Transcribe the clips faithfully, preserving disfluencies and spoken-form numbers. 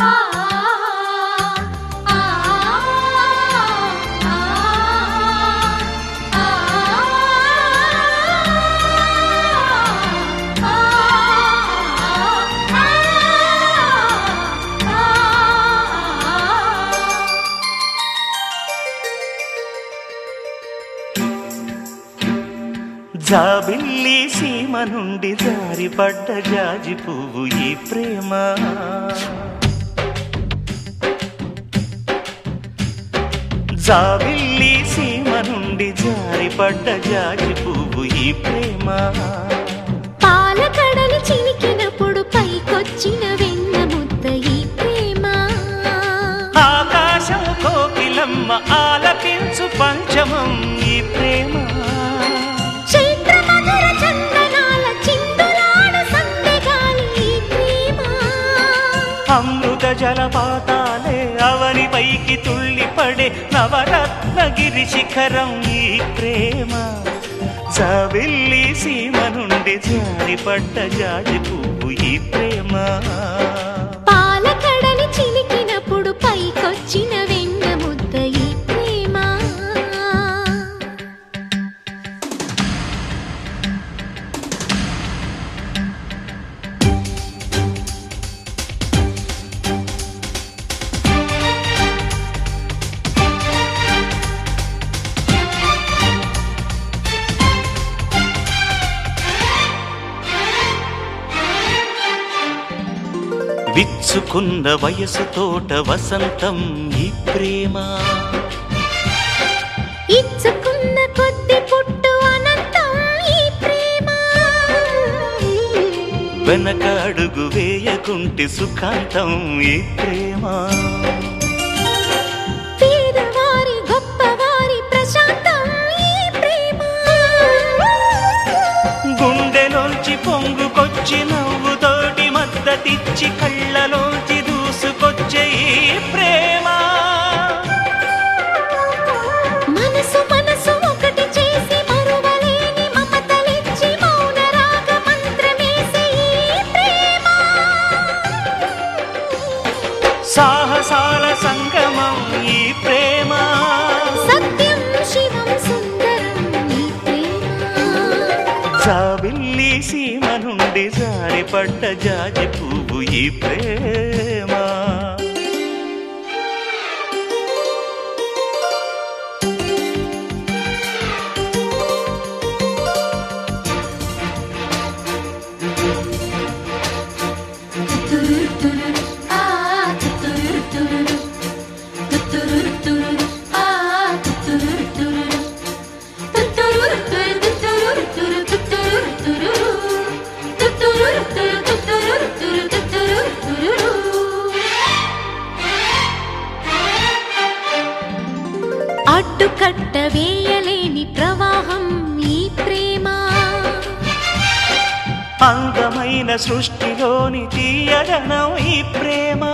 జాబిల్లి సీమ నుండి జారిపడ్డ జాజి పువ్వు ఈ ప్రేమ జాబిల్లి సీమ నుండి జారిపడ్డ జాజి పువ్వు ఈ ప్రేమ పాలకడలి చిలికినప్పుడు పైకొచ్చిన వెన్న ముద్ద ఈ ప్రేమ ఆకాశం కోకిలమ్మ ఆలపించు పంచమం ఈ ప్రేమ అమృత జలపాతాలే అవని పైకి తుళ్ళిపడే నవరత్నగిరి శిఖరం ఈ ప్రేమ జాబిల్లి సీమ నుండి జారిపడ్డ జాజి పువ్వు ఈ ప్రేమ పాలకడలి చిలికినప్పుడు పైకొచ్చిన వెన్న ముద్ద ఈ ప్రేమ విచ్చుకున్న వయసు తోట వసంతం ఈ ప్రేమ ఇచ్చుకున్న కొద్ది పుట్టు అనంతం ఈ ప్రేమ వెనక అడుగు వేయకుంటే సుఖాంతం ఈ ప్రేమ పేదవారి గొప్పవారి ప్రశాంతం ఈ ప్రేమ గుండెలోంచి పొంగుకొచ్చి నవ్వుతోటి మద్దతిచ్చి కళ్ళలోంచి దూసుకొచ్చే ఈ ప్రేమ మనసు మనసు ఒకటి చేసి మరువలేని మమతలిచ్చి మౌన రాగ మంత్రమేసే ఈ ప్రేమ సాహసాల సంగమం ఈ ప్రేమ సత్యం శివం సుందరం ఈ ప్రేమ జాబిల్లి సీమ నుండి జారిపడ్డ జాజి పువ్వు ఈ ప్రేమ అడ్డుకట్ట వేయలేని ప్రవాహం ఈ ప్రేమ అందమైన సృష్టిలోని తీయదనం ఈ ప్రేమ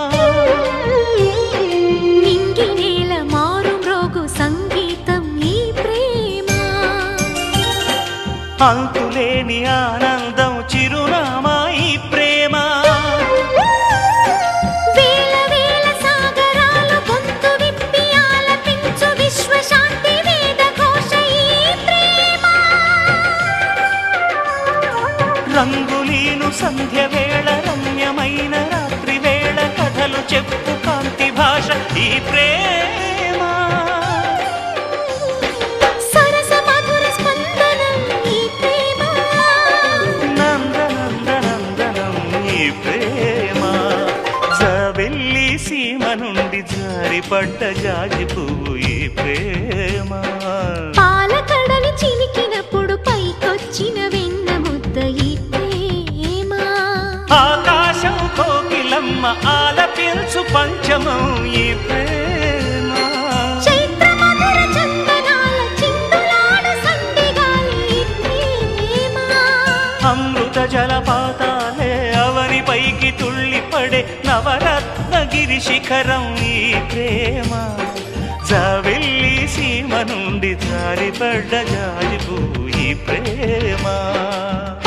నింగి నేల మారు మ్రోగు సంగీతం ఈ ప్రేమ అంతులేని ఆనందం చిరునామా ఈ ప్రేమ వేల వేల సాగరాలు గొంతు విప్పి ఆలపించు విశ్వశాంతి వేద ఘోష ఈ ప్రేమ రంగులీను సంధ్య వేళ రమ్యమైన రాత్రి వేళ కథలు చెప్పు కాంతి భాష ఈ ప్రేమ సరస మధుర స్పందనం ఈ ప్రేమ నందనందనందనం ఈ ప్రేమ జాబిల్లి సీమ నుండి జారిపడ్డ జాజి పువ్వు ఈ ప్రేమ పాలకడలి చిలికినప్పుడు పైకొచ్చిన వెన్న ముద్ద ఈ ప్రేమ ఆకాశం కోకిలమ్మ ఆలపించు పంచమం ఈ ప్రేమ చైత్ర మధుర చందనాల చిందులాడు సండిగాలి ఈ ప్రేమ అమృత జలపాతాలే అవని పైకి తుళ్ళిపడే నవరత్నగిరి శిఖరం ఈ ప్రేమ జాబిల్లి సీమ నుండి జారిపడ్డ జాజి పువ్వు ఈ ప్రేమ